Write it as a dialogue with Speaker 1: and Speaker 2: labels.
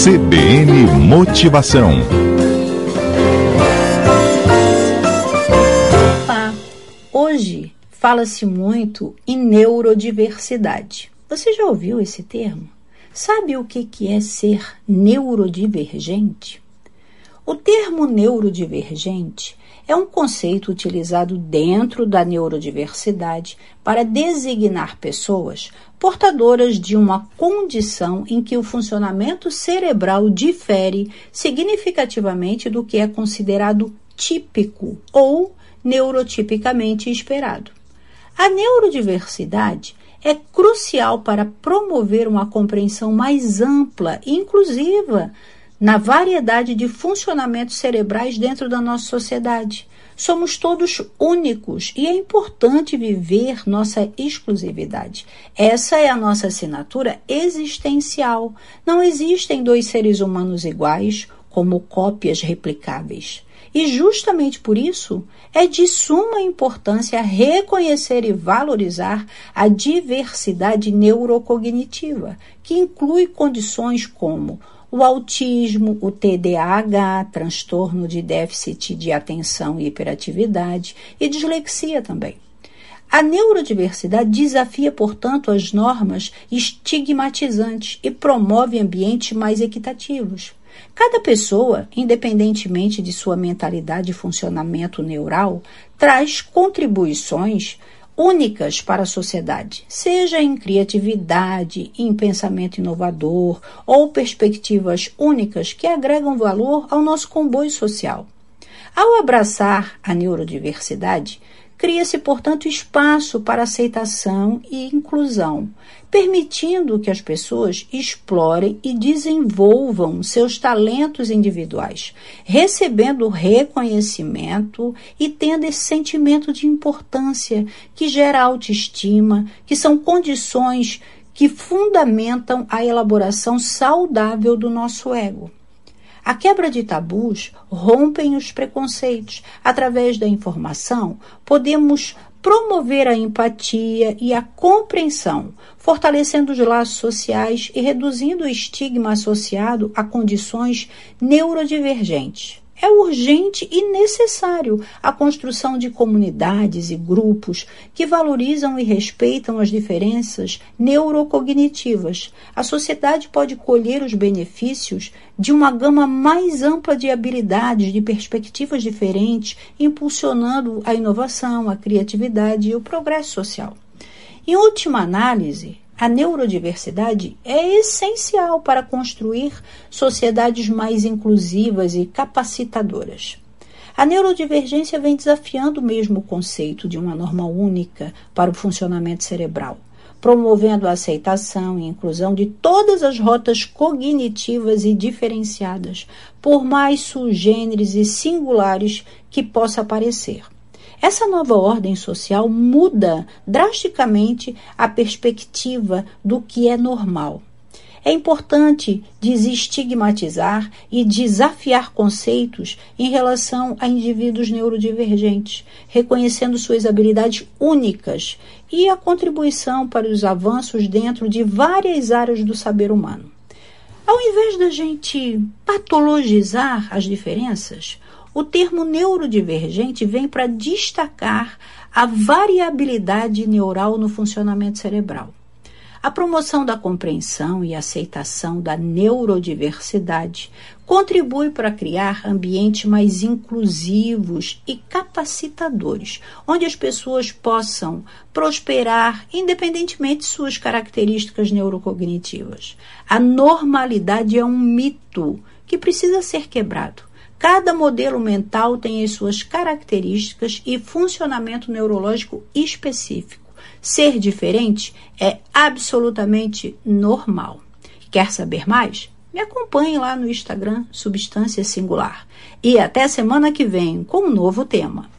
Speaker 1: CBN Motivação.
Speaker 2: Olá, hoje fala-se muito em neurodiversidade. Você já ouviu esse termo? Sabe o que é ser neurodivergente? O termo neurodivergente é um conceito utilizado dentro da neurodiversidade para designar pessoas portadoras de uma condição em que o funcionamento cerebral difere significativamente do que é considerado típico ou neurotipicamente esperado. A neurodiversidade é crucial para promover uma compreensão mais ampla e inclusiva na variedade de funcionamentos cerebrais dentro da nossa sociedade. Somos todos únicos e é importante viver nossa exclusividade. Essa é a nossa assinatura existencial. Não existem dois seres humanos iguais como cópias replicáveis. E justamente por isso é de suma importância reconhecer e valorizar a diversidade neurocognitiva, que inclui condições como o autismo, o TDAH, transtorno de déficit de atenção e hiperatividade, e dislexia também. A neurodiversidade desafia, portanto, as normas estigmatizantes e promove ambientes mais equitativos. Cada pessoa, independentemente de sua mentalidade e funcionamento neural, traz contribuições únicas para a sociedade, seja em criatividade, em pensamento inovador ou perspectivas únicas que agregam valor ao nosso comboio social. Ao abraçar a neurodiversidade, cria-se, portanto, espaço para aceitação e inclusão, permitindo que as pessoas explorem e desenvolvam seus talentos individuais, recebendo reconhecimento e tendo esse sentimento de importância que gera autoestima, que são condições que fundamentam a elaboração saudável do nosso ego. A quebra de tabus rompem os preconceitos. Através da informação, podemos promover a empatia e a compreensão, fortalecendo os laços sociais e reduzindo o estigma associado a condições neurodivergentes. É urgente e necessário a construção de comunidades e grupos que valorizam e respeitam as diferenças neurocognitivas. A sociedade pode colher os benefícios de uma gama mais ampla de habilidades, de perspectivas diferentes, impulsionando a inovação, a criatividade e o progresso social. Em última análise, a neurodiversidade é essencial para construir sociedades mais inclusivas e capacitadoras. A neurodivergência vem desafiando mesmo o conceito de uma norma única para o funcionamento cerebral, promovendo a aceitação e inclusão de todas as rotas cognitivas e diferenciadas, por mais sugêneres e singulares que possa parecer. Essa nova ordem social muda drasticamente a perspectiva do que é normal. É importante desestigmatizar e desafiar conceitos em relação a indivíduos neurodivergentes, reconhecendo suas habilidades únicas e a contribuição para os avanços dentro de várias áreas do saber humano. Ao invés da gente patologizar as diferenças, o termo neurodivergente vem para destacar a variabilidade neural no funcionamento cerebral. A promoção da compreensão e aceitação da neurodiversidade contribui para criar ambientes mais inclusivos e capacitadores, onde as pessoas possam prosperar independentemente de suas características neurocognitivas. A normalidade é um mito que precisa ser quebrado. Cada modelo mental tem as suas características e funcionamento neurológico específico. Ser diferente é absolutamente normal. Quer saber mais? Me acompanhe lá no Instagram Substância Singular. E até semana que vem com um novo tema.